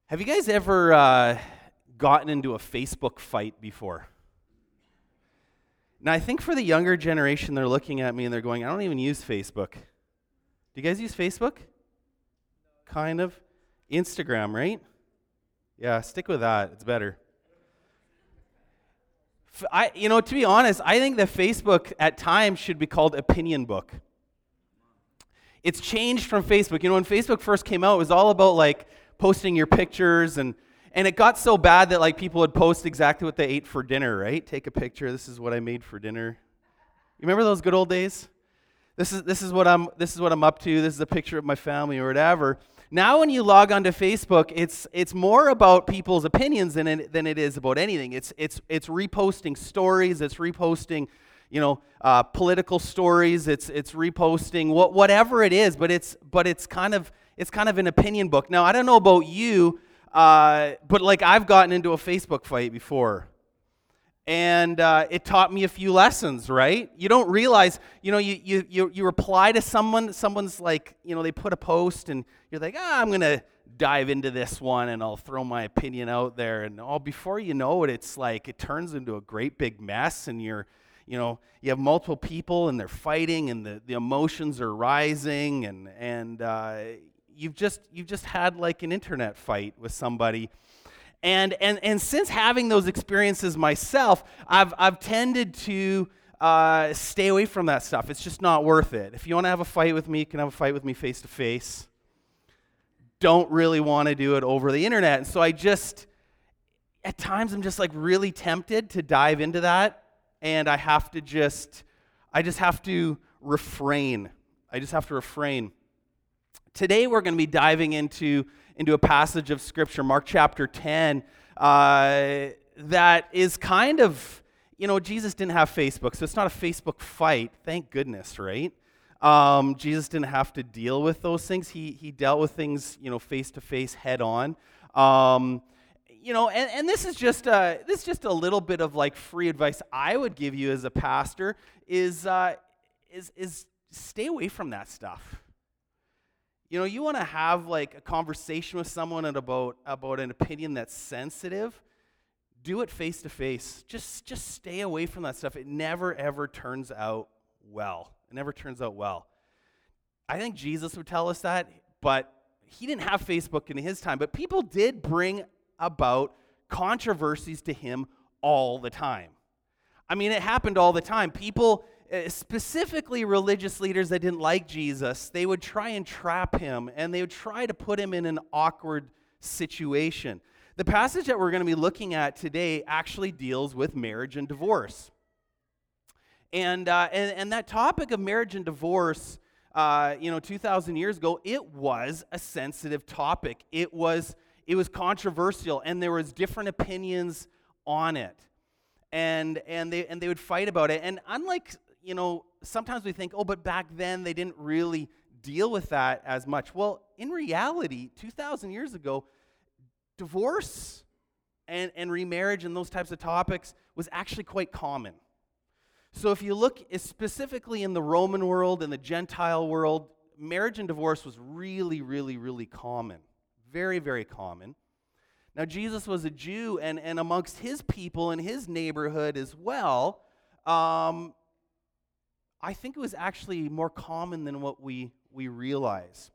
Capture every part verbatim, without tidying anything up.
Have you guys ever uh, gotten into a Facebook fight before? Now, I think for the younger generation, they're looking at me and they're going, I don't even use Facebook. Do you guys use Facebook? Kind of. Instagram, right? Yeah, stick with that. It's better. F- I, you know, to be honest, I think that Facebook at times should be called Opinion Book. It's changed from Facebook. You know, when Facebook first came out, it was all about like posting your pictures, and and it got so bad that like people would post exactly what they ate for dinner, right? Take a picture. This is what I made for dinner. You remember those good old days? This is this is what I'm this is what I'm up to. This is a picture of my family or whatever. Now when you log onto Facebook, it's it's more about people's opinions than it, than it is about anything. It's it's it's reposting stories, it's reposting, you know, uh, political stories, it's it's reposting what whatever it is, but it's but it's kind of it's kind of an opinion book. Now I don't know about you, uh, but like I've gotten into a Facebook fight before. And uh, it taught me a few lessons, right? You don't realize, you know, you, you you you reply to someone, someone's like, you know, they put a post and you're like, ah, I'm going to dive into this one and I'll throw my opinion out there. And all before you know it, it's like, it turns into a great big mess and you're, you know, you have multiple people and they're fighting and the, the emotions are rising and, and uh, you've just, you've just had like an internet fight with somebody. And and and since having those experiences myself, I've I've tended to uh, stay away from that stuff. It's just not worth it. If you want to have a fight with me, you can have a fight with me face to face. Don't really want to do it over the internet. And so I just, at times I'm just like really tempted to dive into that, and I have to just, I just have to refrain. I just have to refrain. Today we're going to be diving into into a passage of Scripture, Mark chapter ten, uh, that is kind of, you know, Jesus didn't have Facebook, so it's not a Facebook fight, thank goodness, right? Um, Jesus didn't have to deal with those things. He he dealt with things, you know, face-to-face, head-on. Um, you know, and, and this is just uh, this is just a little bit of like free advice I would give you as a pastor is uh, is is stay away from that stuff. You know, you want to have like a conversation with someone about about an opinion that's sensitive, do it face to face. Just just stay away from that stuff. It never ever turns out well. It never turns out well. I think Jesus would tell us that, but he didn't have Facebook in his time, but people did bring about controversies to him all the time. I mean, it happened all the time. People, specifically religious leaders that didn't like Jesus, they would try and trap him, and they would try to put him in an awkward situation. The passage that we're going to be looking at today actually deals with marriage and divorce. And uh, and, and that topic of marriage and divorce, uh, you know, two thousand years ago, it was a sensitive topic. It was it was controversial, and there was different opinions on it. And and they and they would fight about it. And unlike, you know, sometimes we think, oh, but back then they didn't really deal with that as much. Well, in reality, two thousand years ago, divorce and, and remarriage and those types of topics was actually quite common. So if you look specifically in the Roman world and the Gentile world, marriage and divorce was really, really, really common. Very, very common. Now, Jesus was a Jew, and, and amongst his people in his neighborhood as well, um, I think it was actually more common than what we, we realize.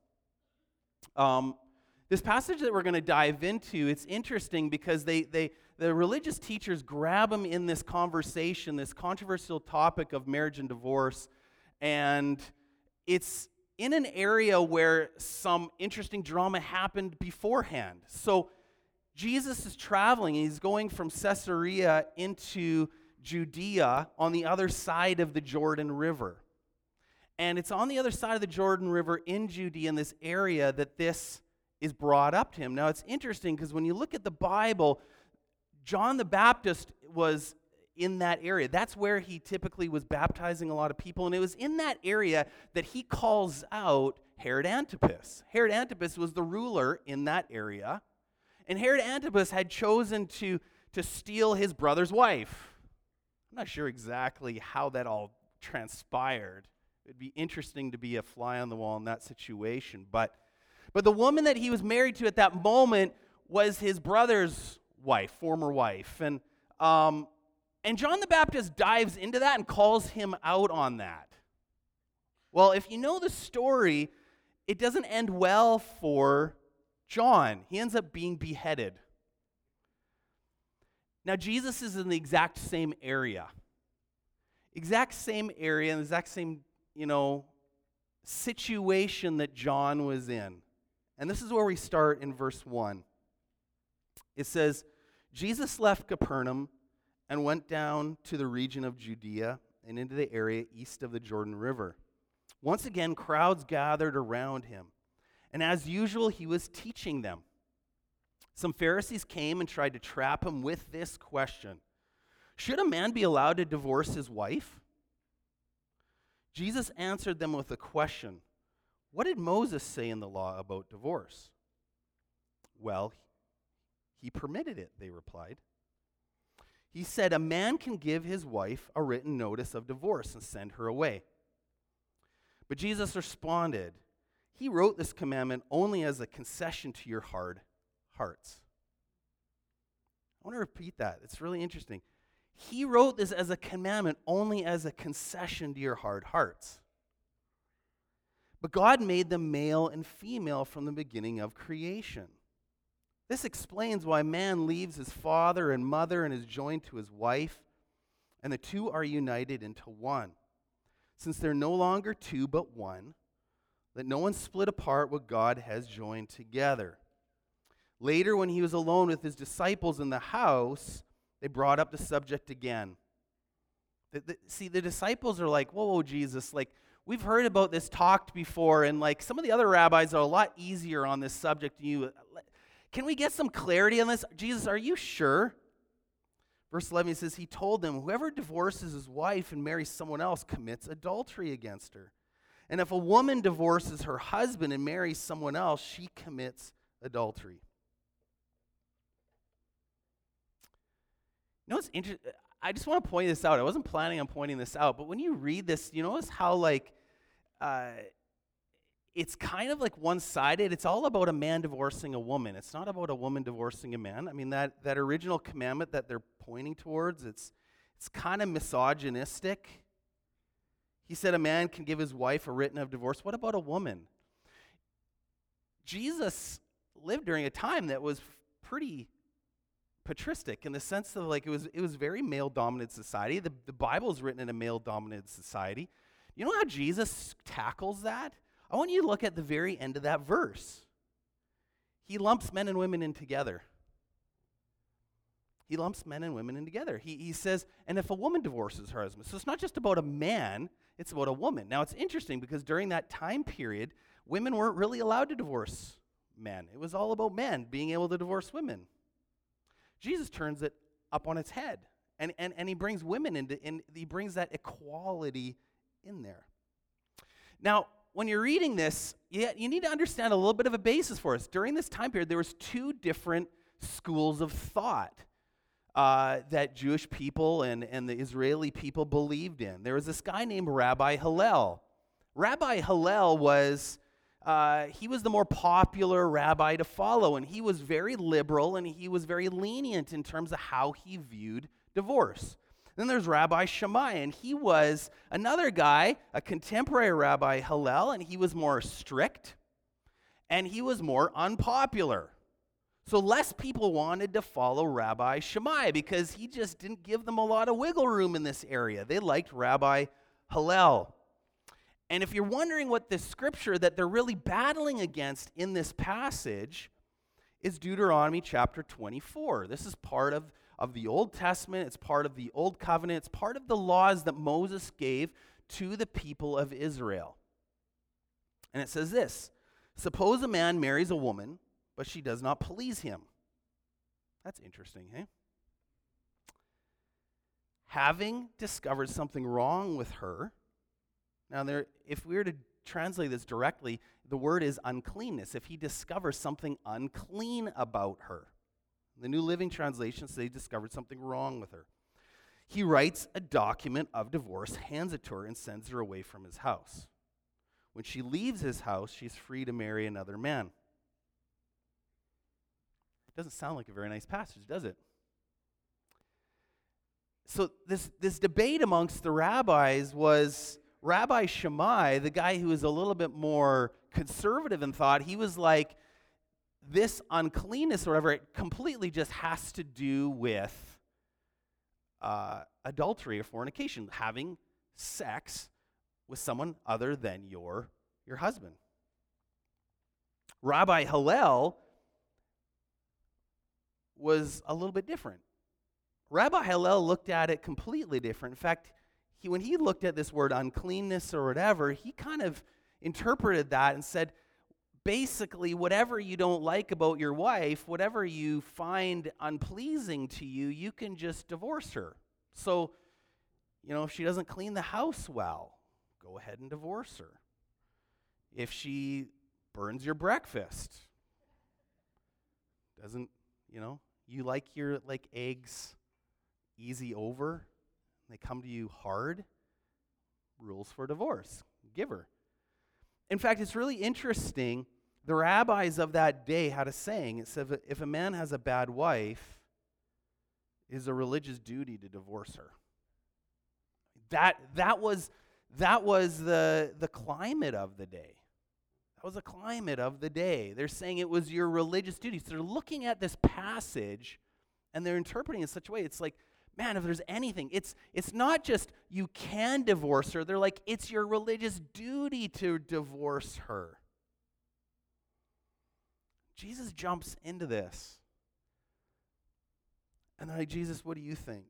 Um, this passage that we're going to dive into, it's interesting because they, they the religious teachers grab him in this conversation, this controversial topic of marriage and divorce, and it's in an area where some interesting drama happened beforehand. So Jesus is traveling, and he's going from Caesarea into Judea on the other side of the Jordan River. And it's on the other side of the Jordan River in Judea, in this area, that this is brought up to him. Now, it's interesting because when you look at the Bible, John the Baptist was in that area. That's where he typically was baptizing a lot of people, and it was in that area that he calls out Herod Antipas. Herod Antipas was the ruler in that area. And Herod Antipas had chosen to, to steal his brother's wife. I'm not sure exactly how that all transpired. It'd be interesting to be a fly on the wall in that situation. But, but the woman that he was married to at that moment was his brother's wife, former wife. And, um, and John the Baptist dives into that and calls him out on that. Well, if you know the story, it doesn't end well for John. He ends up being beheaded. Now, Jesus is in the exact same area. Exact same area, and the exact same, you know, situation that John was in. And this is where we start in verse one. It says, Jesus left Capernaum and went down to the region of Judea and into the area east of the Jordan River. Once again, crowds gathered around him, and as usual, he was teaching them. Some Pharisees came and tried to trap him with this question: should a man be allowed to divorce his wife? Jesus answered them with a question: what did Moses say in the law about divorce? Well, he permitted it, they replied. He said, a man can give his wife a written notice of divorce and send her away. But Jesus responded, he wrote this commandment only as a concession to your hard hearts. I want to repeat that. It's really interesting. He wrote this as a commandment only as a concession to your hard hearts. But God made them male and female from the beginning of creation. This explains why man leaves his father and mother and is joined to his wife, and the two are united into one. Since they're no longer two but one, let no one split apart what God has joined together. Later, when he was alone with his disciples in the house, they brought up the subject again. The, the, see, the disciples are like, whoa, whoa, Jesus, like, we've heard about this talked before, and like some of the other rabbis are a lot easier on this subject than you. Can we get some clarity on this? Jesus, are you sure? Verse eleven says, he told them, whoever divorces his wife and marries someone else commits adultery against her. And if a woman divorces her husband and marries someone else, she commits adultery. You know what's interesting? I just want to point this out. I wasn't planning on pointing this out, but when you read this, you notice how like uh, it's kind of like one-sided. It's all about a man divorcing a woman. It's not about a woman divorcing a man. I mean, that, that original commandment that they're pointing towards, it's it's kind of misogynistic. He said a man can give his wife a written of divorce. What about a woman? Jesus lived during a time that was pretty patristic in the sense of like it was it was very male-dominated society. The, the Bible is written in a male-dominated society. You know how Jesus tackles that? I want you to look at the very end of that verse. He lumps men and women in together. He lumps men and women in together. He, he says, and if a woman divorces her husband, so it's not just about a man, it's about a woman. Now it's interesting because during that time period, women weren't really allowed to divorce men. It was all about men being able to divorce women. Jesus turns it up on its head, and, and, and he brings women into, and he brings that equality in there. Now, when you're reading this, you, you need to understand a little bit of a basis for us. During this time period, there was two different schools of thought uh, that Jewish people and, and the Israeli people believed in. There was this guy named Rabbi Hillel. Rabbi Hillel was, uh, he was the more popular rabbi to follow, and he was very liberal, and he was very lenient in terms of how he viewed divorce. Then there's Rabbi Shammai, and he was another guy, a contemporary Rabbi Hillel, and he was more strict, and he was more unpopular. So less people wanted to follow Rabbi Shammai because he just didn't give them a lot of wiggle room in this area. They liked Rabbi Hillel. And if you're wondering what this scripture that they're really battling against in this passage is Deuteronomy chapter twenty-four. This is part of of the Old Testament, it's part of the Old Covenant, it's part of the laws that Moses gave to the people of Israel. And it says this: suppose a man marries a woman, but she does not please him. That's interesting, hey? Having discovered something wrong with her, now there, if we were to translate this directly, the word is uncleanness. If he discovers something unclean about her. The New Living Translation says he discovered something wrong with her. He writes a document of divorce, hands it to her, and sends her away from his house. When she leaves his house, she's free to marry another man. Doesn't sound like a very nice passage, does it? So this, this debate amongst the rabbis was Rabbi Shammai, the guy who was a little bit more conservative in thought. He was like, this uncleanness or whatever, it completely just has to do with uh, adultery or fornication, having sex with someone other than your, your husband. Rabbi Hillel was a little bit different. Rabbi Hillel looked at it completely different. In fact, he, when he looked at this word uncleanness or whatever, he kind of interpreted that and said, basically, whatever you don't like about your wife, whatever you find unpleasing to you, you can just divorce her. So, you know, if she doesn't clean the house well, go ahead and divorce her. If she burns your breakfast, doesn't, you know, you like your, like, eggs easy over, they come to you hard, rules for divorce, give her. In fact, it's really interesting. The rabbis of that day had a saying. It said, if a man has a bad wife, it is a religious duty to divorce her. That, that was, that was the, the climate of the day. That was the climate of the day. They're saying it was your religious duty. So they're looking at this passage, and they're interpreting it in such a way. It's like, man, if there's anything, it's it's not just you can divorce her. They're like, it's your religious duty to divorce her. Jesus jumps into this. And they're like, Jesus, what do you think?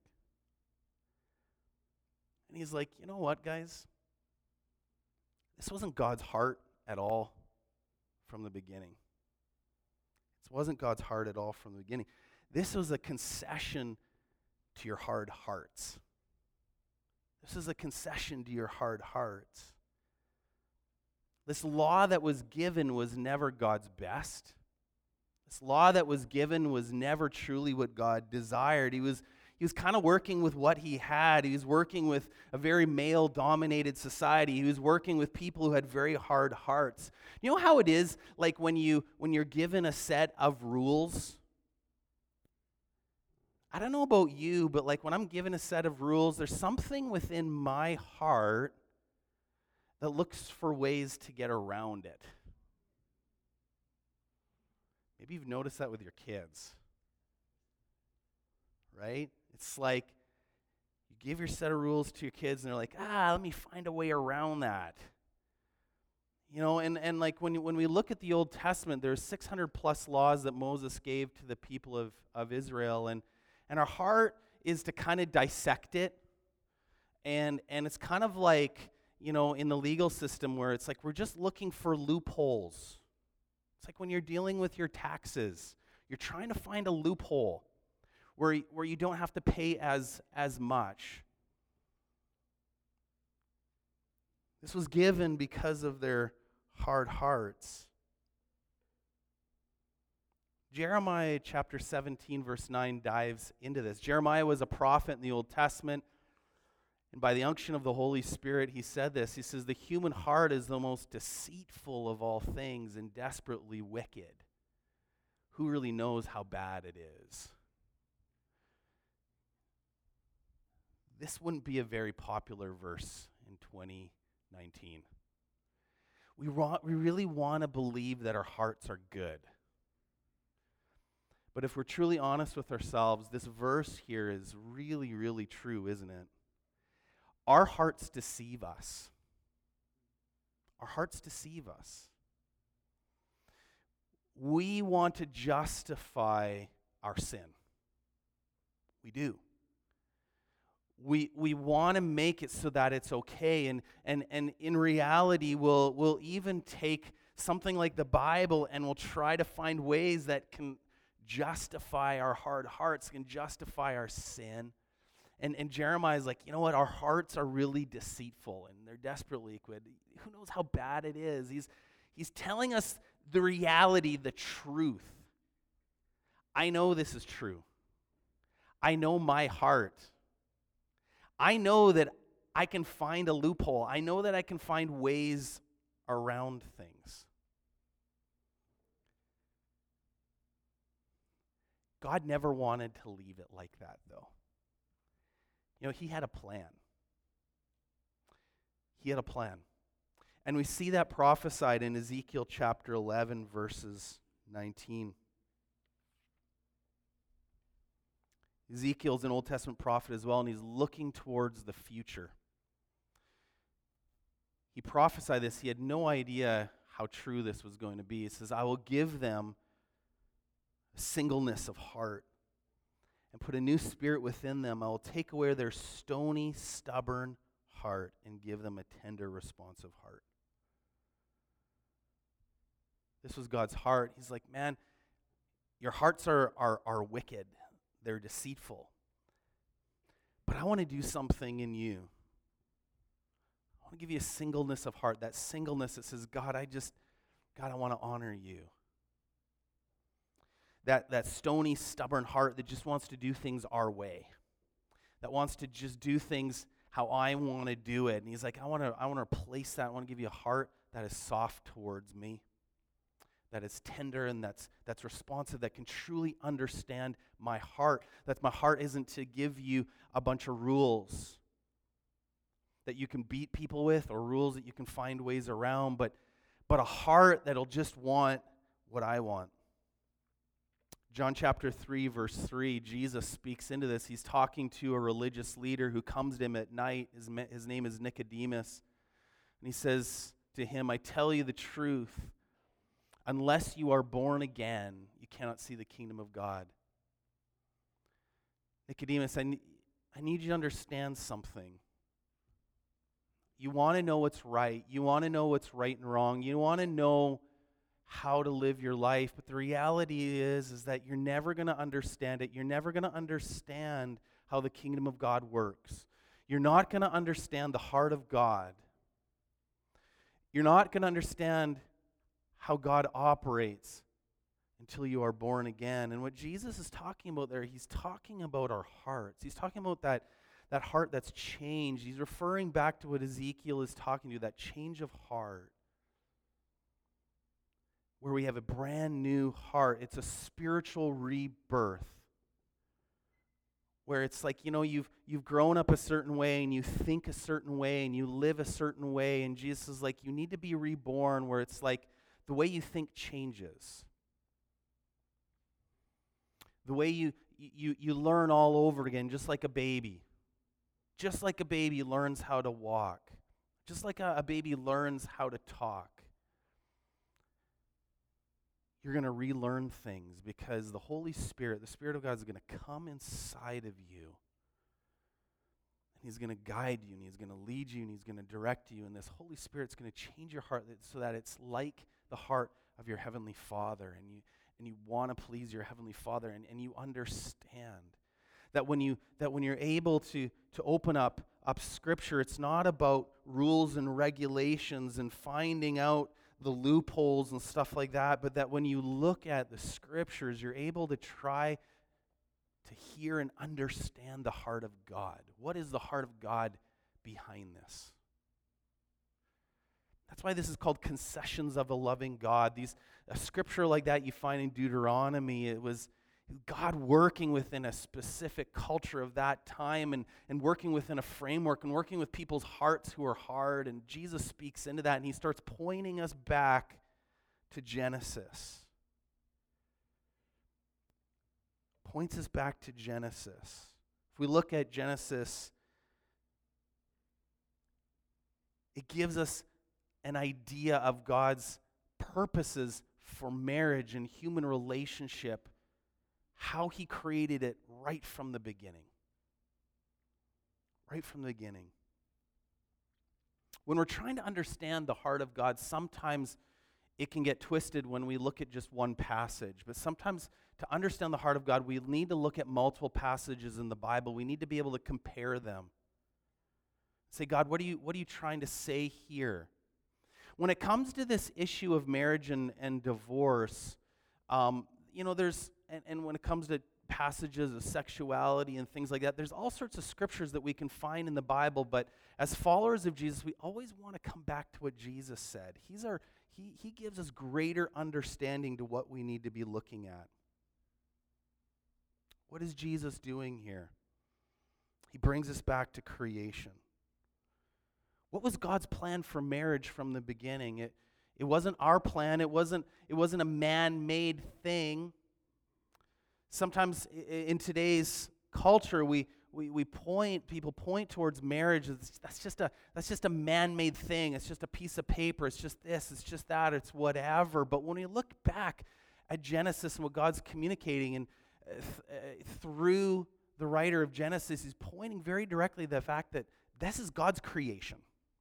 And he's like, you know what, guys? This wasn't God's heart at all from the beginning. This wasn't God's heart at all from the beginning. This was a concession to your hard hearts. This is a concession to your hard hearts. This law that was given was never God's best. This law that was given was never truly what God desired. He was, he was kind of working with what he had. He was working with a very male-dominated society. He was working with people who had very hard hearts. You know how it is, like when you when you're given a set of rules? I don't know about you, but like when I'm given a set of rules, there's something within my heart that looks for ways to get around it. Maybe you've noticed that with your kids, right? It's like you give your set of rules to your kids and they're like, ah, let me find a way around that. You know, and, and like when, when we look at the Old Testament, there's six hundred plus laws that Moses gave to the people of, of Israel, and And our heart is to kind of dissect it. And and it's kind of like, you know, in the legal system where it's like we're just looking for loopholes. It's like when you're dealing with your taxes. You're trying to find a loophole where, where you don't have to pay as, as much. This was given because of their hard hearts. Jeremiah chapter seventeen, verse nine dives into this. Jeremiah was a prophet in the Old Testament, and by the unction of the Holy Spirit, he said this. He says, the human heart is the most deceitful of all things and desperately wicked. Who really knows how bad it is? This wouldn't be a very popular verse in twenty nineteen. We, want, we really want to believe that our hearts are good. But if we're truly honest with ourselves, this verse here is really, really true, isn't it? Our hearts deceive us. Our hearts deceive us. We want to justify our sin. We do. We we want to make it so that it's okay. And, and, and in reality, we'll, we'll even take something like the Bible and we'll try to find ways that can justify our hard hearts, can justify our sin. And, and Jeremiah is like, you know what? Our hearts are really deceitful and they're desperately wicked. Who knows how bad it is? He's, he's telling us the reality, the truth. I know this is true. I know my heart. I know that I can find a loophole. I know that I can find ways around things. God never wanted to leave it like that, though. You know, he had a plan. He had a plan. And we see that prophesied in Ezekiel chapter eleven, verses nineteen. Ezekiel's an Old Testament prophet as well, and he's looking towards the future. He prophesied this. He had no idea how true this was going to be. He says, I will give them a singleness of heart and put a new spirit within them. I will take away their stony, stubborn heart and give them a tender, responsive heart. This was God's heart. He's like, man, your hearts are, are, are wicked. They're deceitful. But I want to do something in you. I want to give you a singleness of heart. That singleness that says, God, I just, God, I want to honor you. That, that stony, stubborn heart that just wants to do things our way. That wants to just do things how I want to do it. And he's like, I want to I want to replace that. I want to give you a heart that is soft towards me, that is tender and that's that's responsive, that can truly understand my heart. That my heart isn't to give you a bunch of rules that you can beat people with or rules that you can find ways around, but but a heart that'll just want what I want. John chapter three, verse three, Jesus speaks into this. He's talking to a religious leader who comes to him at night. His, his name is Nicodemus. And he says to him, I tell you the truth, unless you are born again, you cannot see the kingdom of God. Nicodemus, I, ne- I need you to understand something. You want to know what's right. You want to know what's right and wrong. You want to know how to live your life. But the reality is, is that you're never going to understand it. You're never going to understand how the kingdom of God works. You're not going to understand the heart of God. You're not going to understand how God operates until you are born again. And what Jesus is talking about there, he's talking about our hearts. He's talking about that, that heart that's changed. He's referring back to what Ezekiel is talking to, that change of heart, where we have a brand new heart. It's a spiritual rebirth, where it's like, you know, you've you've grown up a certain way and you think a certain way and you live a certain way, and Jesus is like, you need to be reborn, where it's like the way you think changes. The way you you you learn all over again, just like a baby. Just like a baby learns how to walk. Just like a, a baby learns how to talk. You're going to relearn things because the Holy Spirit, the Spirit of God, is going to come inside of you. And he's going to guide you, and he's going to lead you, and he's going to direct you. And this Holy Spirit's going to change your heart so that it's like the heart of your Heavenly Father. And you and you want to please your Heavenly Father, and, and you understand that when you that when you're able to, to open up, up Scripture, it's not about rules and regulations and finding out the loopholes and stuff like that, but that when you look at the Scriptures, you're able to try to hear and understand the heart of God. What is the heart of God behind this? That's why this is called Concessions of a Loving God. These a scripture like that you find in Deuteronomy. It was God working within a specific culture of that time and, and working within a framework and working with people's hearts who are hard. And Jesus speaks into that, and he starts pointing us back to Genesis. Points us back to Genesis. If we look at Genesis, it gives us an idea of God's purposes for marriage and human relationship, how he created it right from the beginning. Right from the beginning. When we're trying to understand the heart of God, sometimes it can get twisted when we look at just one passage. But sometimes to understand the heart of God, we need to look at multiple passages in the Bible. We need to be able to compare them. Say, God, what are you, what are you trying to say here? When it comes to this issue of marriage and, and divorce, um, you know, there's, and, and when it comes to passages of sexuality and things like that, there's all sorts of scriptures that we can find in the Bible, but as followers of Jesus, we always want to come back to what Jesus said. He's our, he, he gives us greater understanding to what we need to be looking at. What is Jesus doing here? He brings us back to creation. What was God's plan for marriage from the beginning? It, it wasn't our plan. It wasn't, it wasn't a man-made thing. Sometimes in today's culture, we, we, we point, people point towards marriage. As, that's just a, that's just a man-made thing. It's just a piece of paper. It's just this. It's just that. It's whatever. But when we look back at Genesis and what God's communicating, and uh, th- uh, through the writer of Genesis, he's pointing very directly to the fact that this is God's creation.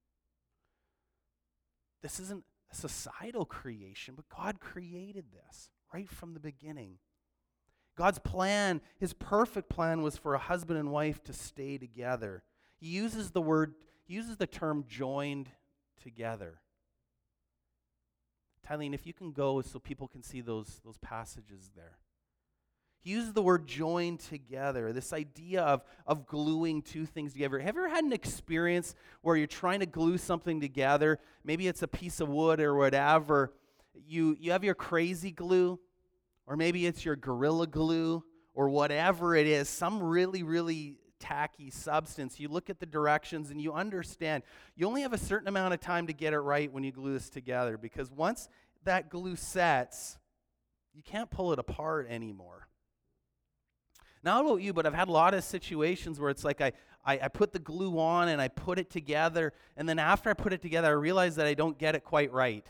This isn't a societal creation, but God created this right from the beginning. God's plan, his perfect plan, was for a husband and wife to stay together. He uses the word, he uses the term joined together. Tylene, if you can go so people can see those, those passages there. He uses the word joined together, this idea of, of gluing two things together. Have you ever had an experience where you're trying to glue something together? Maybe it's a piece of wood or whatever. You, you have your crazy glue, or maybe it's your Gorilla Glue, or whatever it is, some really, really tacky substance. You look at the directions and you understand you only have a certain amount of time to get it right when you glue this together, because once that glue sets, you can't pull it apart anymore. Now, I don't know about you, but I've had a lot of situations where it's like I, I, I put the glue on and I put it together, and then after I put it together, I realize that I don't get it quite right.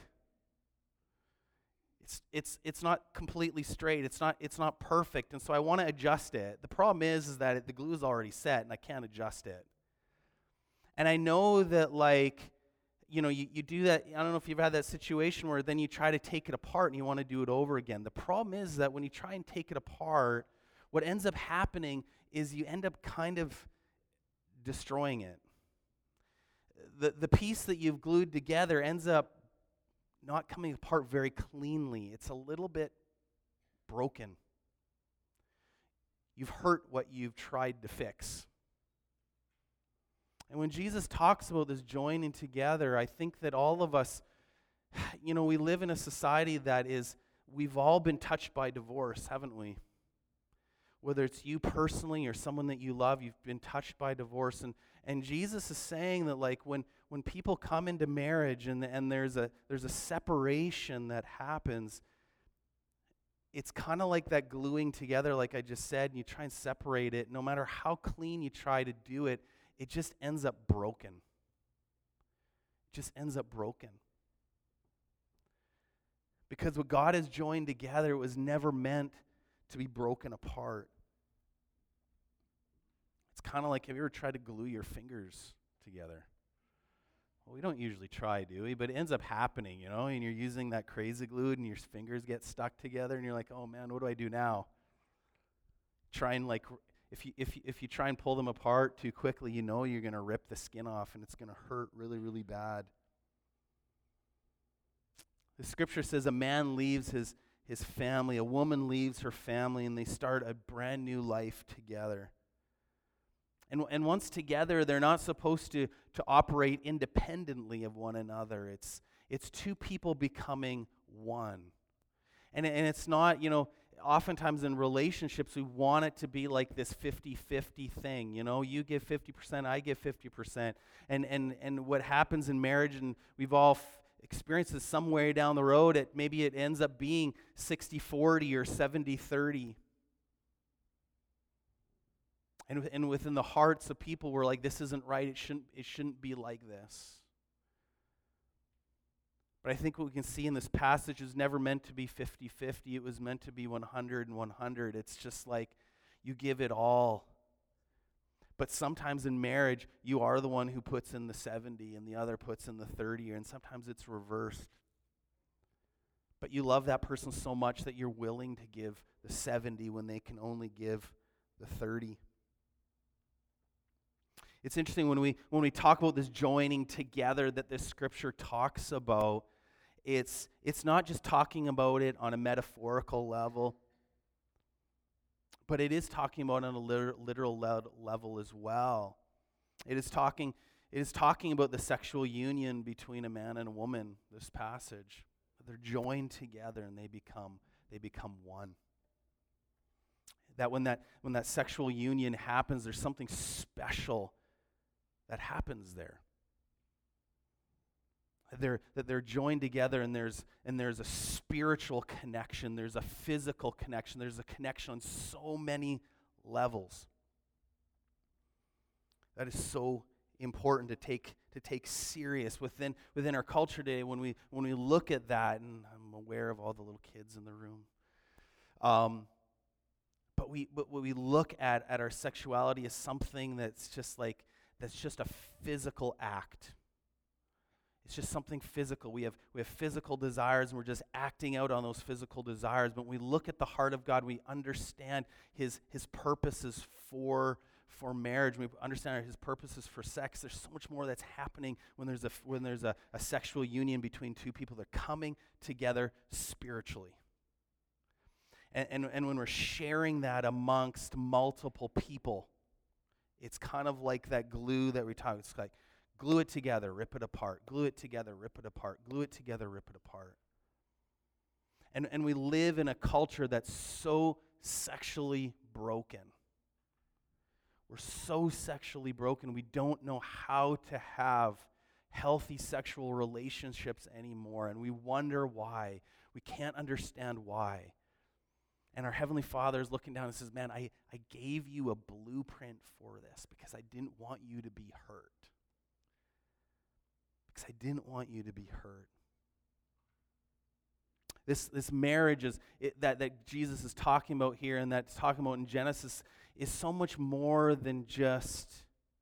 It's it's it's not completely straight. It's not it's not perfect, and so I want to adjust it. The problem is, is that it, the glue is already set, and I can't adjust it. And I know that, like, you know, you, you do that. I don't know if you've had that situation where then you try to take it apart and you want to do it over again. The problem is that when you try and take it apart, what ends up happening is you end up kind of destroying it. The, the piece that you've glued together ends up not coming apart very cleanly. It's a little bit broken. You've hurt what you've tried to fix. And when Jesus talks about this joining together, I think that all of us, you know, we live in a society that is, we've all been touched by divorce, haven't we? Whether it's you personally or someone that you love, you've been touched by divorce. And, and Jesus is saying that, like, when, when people come into marriage and, and there's a there's a separation that happens, it's kind of like that gluing together, like I just said, and you try and separate it. No matter how clean you try to do it, it just ends up broken. It just ends up broken. Because what God has joined together, it was never meant to be broken apart. It's kind of like, have you ever tried to glue your fingers together? Well, we don't usually try, do we? But it ends up happening, you know, and you're using that crazy glue and your fingers get stuck together and you're like, oh man, what do I do now? Try and like, if you, if you, if you try and pull them apart too quickly, you know you're going to rip the skin off and it's going to hurt really, really bad. The scripture says a man leaves his his family, a woman leaves her family, and they start a brand new life together. And, and once together, they're not supposed to, to operate independently of one another. It's, it's two people becoming one. And, and it's not, you know, oftentimes in relationships, we want it to be like this fifty-fifty thing. You know, you give fifty percent, I give fifty percent. And, and, and what happens in marriage, and we've all f- experiences somewhere down the road, it maybe it ends up being sixty forty or seventy thirty. And, and within the hearts of people, we're like, this isn't right. It shouldn't, it shouldn't be like this. But I think what we can see in this passage is never meant to be fifty-fifty. It was meant to be one hundred and one hundred. It's just like you give it all. But sometimes in marriage, you are the one who puts in the seventy and the other puts in the thirty, and sometimes it's reversed. But you love that person so much that you're willing to give the seventy when they can only give the thirty. It's interesting when we when we talk about this joining together that this scripture talks about, it's it's not just talking about it on a metaphorical level, but it is talking about on a literal, literal le- level as well. It is talking it is talking about the sexual union between a man and a woman, this passage. They're joined together and they become they become one. that when that when that sexual union happens, there's something special that happens there. They're, that they're joined together, and there's and there's a spiritual connection, there's a physical connection, there's a connection on so many levels. That is so important to take to take serious within within our culture today. When we when we look at that, and I'm aware of all the little kids in the room, um, but we but when we look at at our sexuality as something that's just like that's just a physical act. It's just something physical. We have we have physical desires, and we're just acting out on those physical desires. But when we look at the heart of God, we understand His His purposes for for marriage. We understand His purposes for sex. There's so much more that's happening when there's a when there's a, a sexual union between two people. They're coming together spiritually. And, and and when we're sharing that amongst multiple people, it's kind of like that glue that we talk. It's like glue it together, rip it apart. Glue it together, rip it apart. Glue it together, rip it apart. And, and we live in a culture that's so sexually broken. We're so sexually broken, we don't know how to have healthy sexual relationships anymore. And we wonder why. We can't understand why. And our Heavenly Father is looking down and says, man, I, I gave you a blueprint for this because I didn't want you to be hurt. I didn't want you to be hurt. This this marriage is it, that, that Jesus is talking about here and that's talking about in Genesis is so much more than just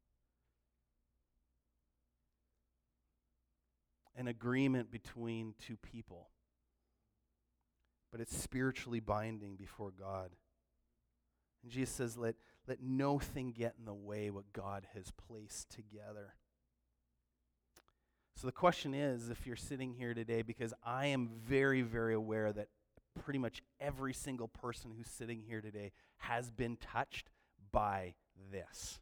an agreement between two people. But it's spiritually binding before God. And Jesus says, let, let nothing get in the way what God has placed together. So the question is, if you're sitting here today, because I am very, very aware that pretty much every single person who's sitting here today has been touched by this.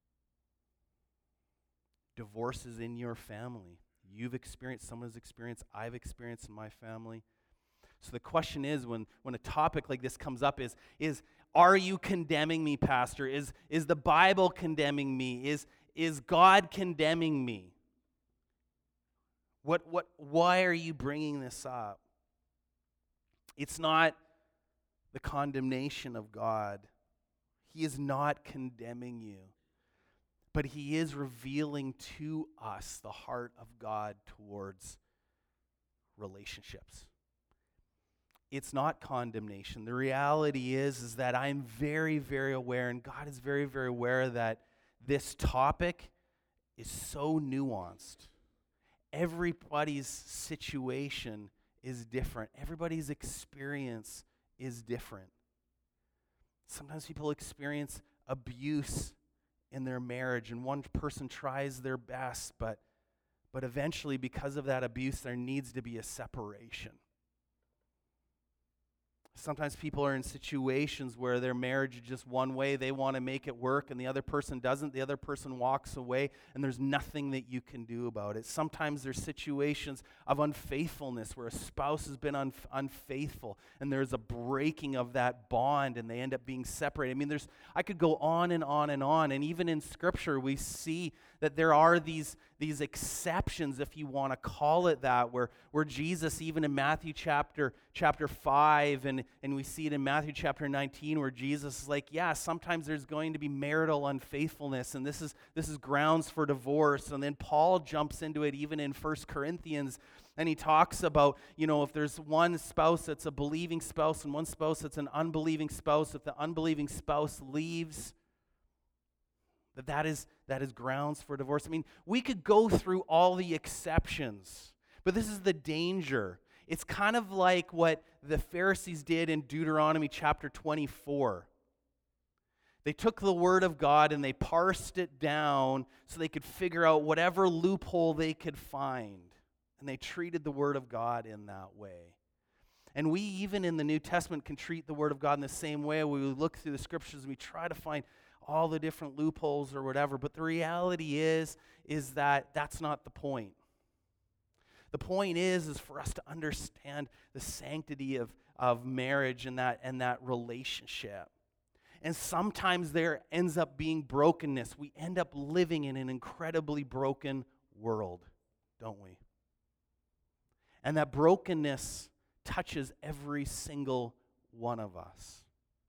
Divorce is in your family. You've experienced, someone has experienced, I've experienced in my family. So the question is, when, when a topic like this comes up, is, is are you condemning me, Pastor? Is, is the Bible condemning me? Is, is God condemning me? What, what, why are you bringing this up? It's not the condemnation of God. He is not condemning you. But He is revealing to us the heart of God towards relationships. It's not condemnation. The reality is, is that I'm very, very aware, and God is very, very aware that this topic is so nuanced. Everybody's situation is different. Everybody's experience is different. Sometimes people experience abuse in their marriage, and one person tries their best, but, but eventually, because of that abuse, there needs to be a separation. Sometimes people are in situations where their marriage is just one way. They want to make it work, and the other person doesn't. The other person walks away, and there's nothing that you can do about it. Sometimes there's situations of unfaithfulness where a spouse has been un- unfaithful, and there's a breaking of that bond, and they end up being separated. I mean, there's I could go on and on and on, and even in Scripture, we see that there are these, these exceptions, if you want to call it that, where, where Jesus, even in Matthew chapter, chapter five, and And we see it in Matthew chapter nineteen where Jesus is like, yeah, sometimes there's going to be marital unfaithfulness, and this is this is grounds for divorce. And then Paul jumps into it even in First Corinthians, and he talks about, you know, if there's one spouse that's a believing spouse and one spouse that's an unbelieving spouse, if the unbelieving spouse leaves, that that is, that is grounds for divorce. I mean, we could go through all the exceptions, but this is the danger. It's kind of like what the Pharisees did in Deuteronomy chapter twenty-four. They took the word of God and they parsed it down so they could figure out whatever loophole they could find. And they treated the word of God in that way. And we, even in the New Testament, can treat the word of God in the same way. We look through the scriptures and we try to find all the different loopholes or whatever. But the reality is, is that that's not the point. The point is, is for us to understand the sanctity of, of marriage and that, and that relationship. And sometimes there ends up being brokenness. We end up living in an incredibly broken world, don't we? And that brokenness touches every single one of us.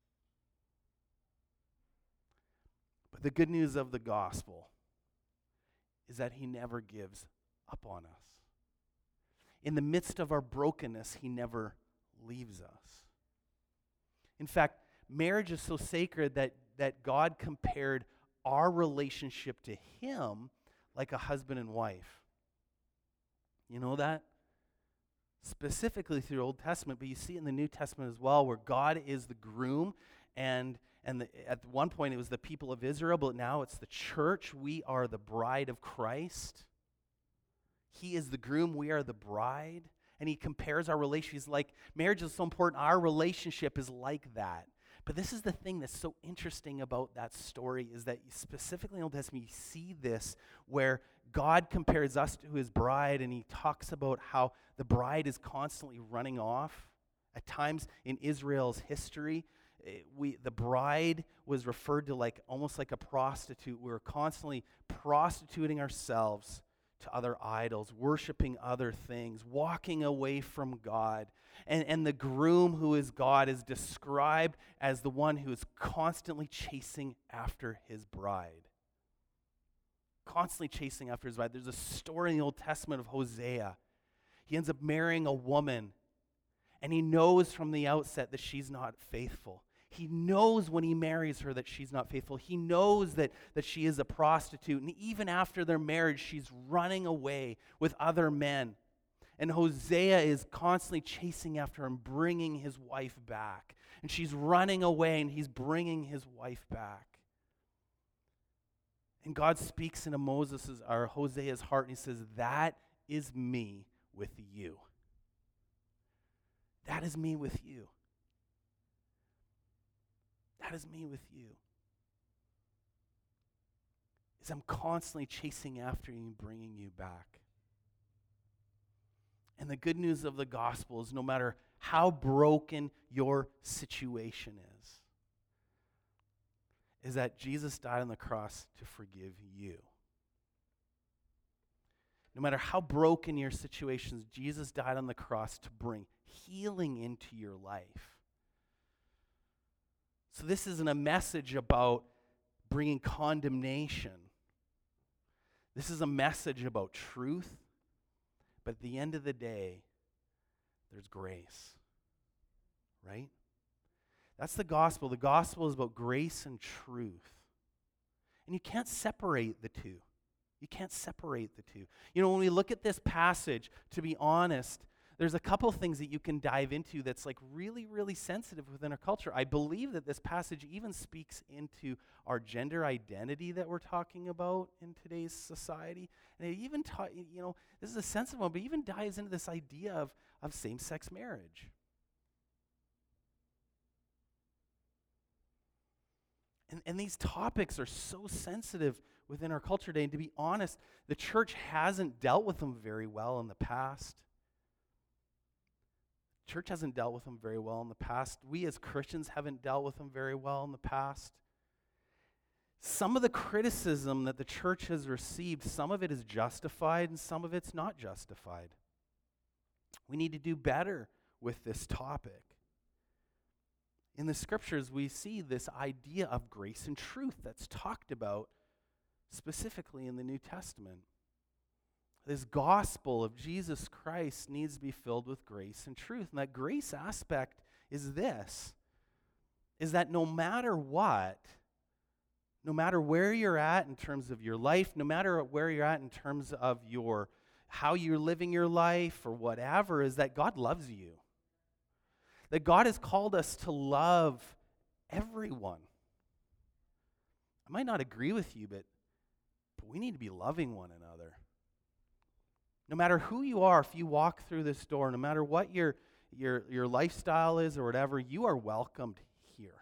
But the good news of the gospel is that he never gives up on us. In the midst of our brokenness, he never leaves us. In fact, marriage is so sacred that, that God compared our relationship to him like a husband and wife. You know that? Specifically through the Old Testament, but you see it in the New Testament as well, where God is the groom, and, and the, at one point it was the people of Israel, but now it's the church. We are the bride of Christ. He is the groom, we are the bride. And he compares our relationship. He's like, marriage is so important. Our relationship is like that. But this is the thing that's so interesting about that story, is that specifically in the Old Testament, you see this where God compares us to his bride, and he talks about how the bride is constantly running off. At times in Israel's history, we the bride was referred to like almost like a prostitute. We were constantly prostituting ourselves to other idols, worshiping other things, walking away from God. And, and the groom, who is God, is described as the one who is constantly chasing after his bride. Constantly chasing after his bride. There's a story in the Old Testament of Hosea. He ends up marrying a woman, and he knows from the outset that she's not faithful. He knows when he marries her that she's not faithful. He knows that, that she is a prostitute. And even after their marriage, she's running away with other men. And Hosea is constantly chasing after her and bringing his wife back. And she's running away, and he's bringing his wife back. And God speaks into Moses' or Hosea's heart, and he says, that is me with you. That is me with you. That is me with you. Is I'm constantly chasing after you and bringing you back. And the good news of the gospel is no matter how broken your situation is, is that Jesus died on the cross to forgive you. No matter how broken your situations, Jesus died on the cross to bring healing into your life. So this isn't a message about bringing condemnation. This is a message about truth. But at the end of the day, there's grace. Right? That's the gospel. The gospel is about grace and truth. And you can't separate the two. You can't separate the two. You know, when we look at this passage, to be honest, there's a couple things that you can dive into that's like really, really sensitive within our culture. I believe that this passage even speaks into our gender identity that we're talking about in today's society. And it even, ta- you know, this is a sensitive one, but even dives into this idea of, of same-sex marriage. And, and these topics are so sensitive within our culture today. And to be honest, the church hasn't dealt with them very well in the past. Church hasn't dealt with them very well in the past. We as Christians haven't dealt with them very well in the past. Some of the criticism that the church has received, some of it is justified and some of it's not justified. We need to do better with this topic. In the scriptures, we see this idea of grace and truth that's talked about specifically in the New Testament. This gospel of Jesus Christ needs to be filled with grace and truth. And that grace aspect is this, is that no matter what, no matter where you're at in terms of your life, no matter where you're at in terms of your how you're living your life or whatever, is that God loves you. That God has called us to love everyone. I might not agree with you, but, but we need to be loving one another. No matter who you are, if you walk through this door, no matter what your, your, your lifestyle is or whatever, you are welcomed here.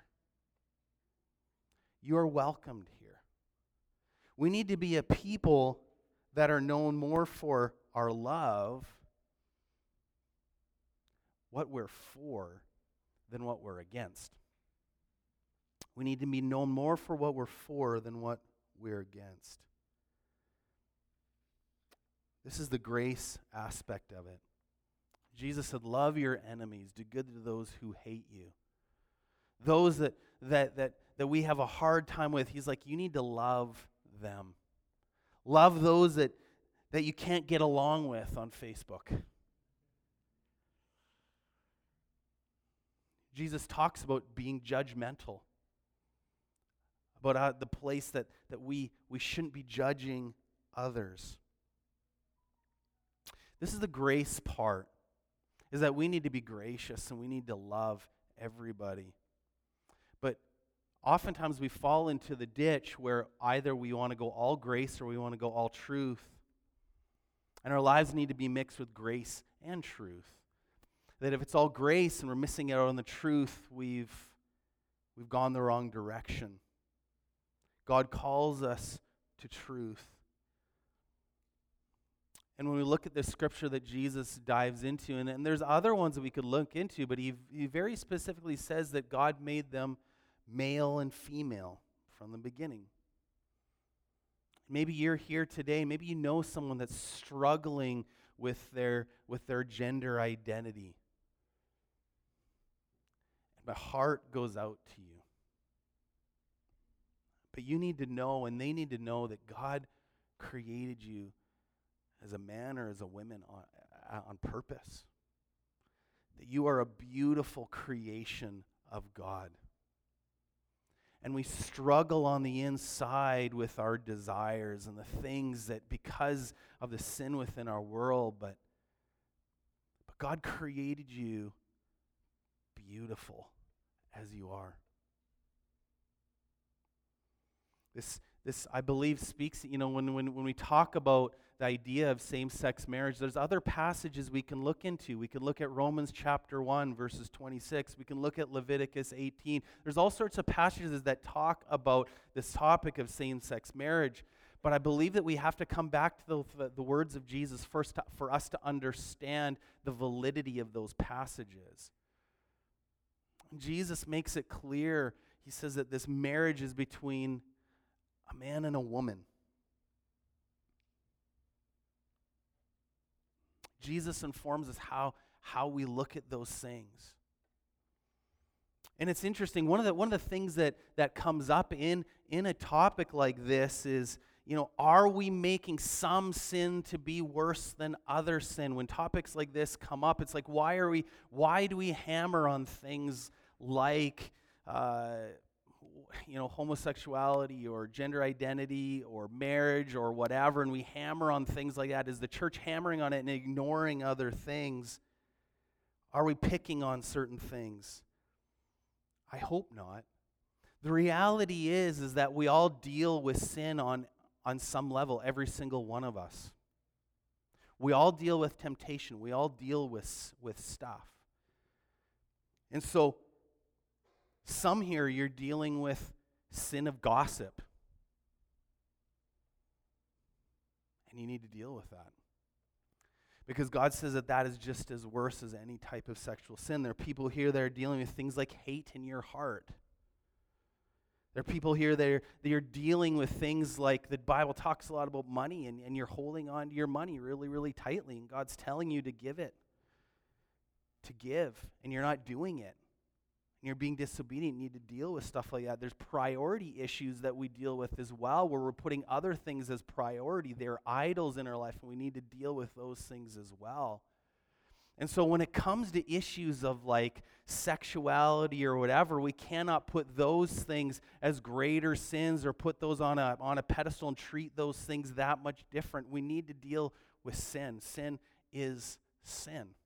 You are welcomed here. We need to be a people that are known more for our love, what we're for, than what we're against. We need to be known more for what we're for than what we're against. This is the grace aspect of it. Jesus said, love your enemies, do good to those who hate you. Those that that that that we have a hard time with, he's like, you need to love them. Love those that, that you can't get along with on Facebook. Jesus talks about being judgmental, about uh, the place that, that we, we shouldn't be judging others. This is the grace part, is that we need to be gracious and we need to love everybody. But oftentimes we fall into the ditch where either we want to go all grace or we want to go all truth. And our lives need to be mixed with grace and truth. That if it's all grace and we're missing out on the truth, we've, we've gone the wrong direction. God calls us to truth. And when we look at this scripture that Jesus dives into, and, and there's other ones that we could look into, but he, he very specifically says that God made them male and female from the beginning. Maybe you're here today, maybe you know someone that's struggling with their, with their gender identity. And my heart goes out to you. But you need to know, and they need to know, that God created you as a man or as a woman on, on purpose. That you are a beautiful creation of God. And we struggle on the inside with our desires and the things that, because of the sin within our world, but, but God created you beautiful as you are. This, this, I believe, speaks, you know, when, when, when we talk about the idea of same-sex marriage, there's other passages we can look into. We can look at Romans chapter one, verses twenty-six. We can look at Leviticus eighteen. There's all sorts of passages that talk about this topic of same-sex marriage. But I believe that we have to come back to the, the, the words of Jesus first to, for us to understand the validity of those passages. Jesus makes it clear. He says that this marriage is between a man and a woman. Jesus informs us how, how we look at those things. And it's interesting, one of the one of the things that, that comes up in, in a topic like this is, you know, are we making some sin to be worse than other sin? When topics like this come up, it's like, why are we why do we hammer on things like uh you know, homosexuality or gender identity or marriage or whatever, and we hammer on things like that? Is the church hammering on it and ignoring other things? Are we picking on certain things? I hope not. The reality is, is that we all deal with sin on, on some level, every single one of us. We all deal with temptation. We all deal with, with stuff. And so, some here, you're dealing with sin of gossip. And you need to deal with that. Because God says that that is just as worse as any type of sexual sin. There are people here that are dealing with things like hate in your heart. There are people here that are, that are dealing with things like the Bible talks a lot about money, and, and you're holding on to your money really, really tightly, and God's telling you to give it. To give, and you're not doing it. You're being disobedient, you need to deal with stuff like that. There's priority issues that we deal with as well, where we're putting other things as priority. They're idols in our life, and we need to deal with those things as well. And so when it comes to issues of like sexuality or whatever, we cannot put those things as greater sins or put those on a, on a pedestal and treat those things that much different. We need to deal with sin. Sin is sin.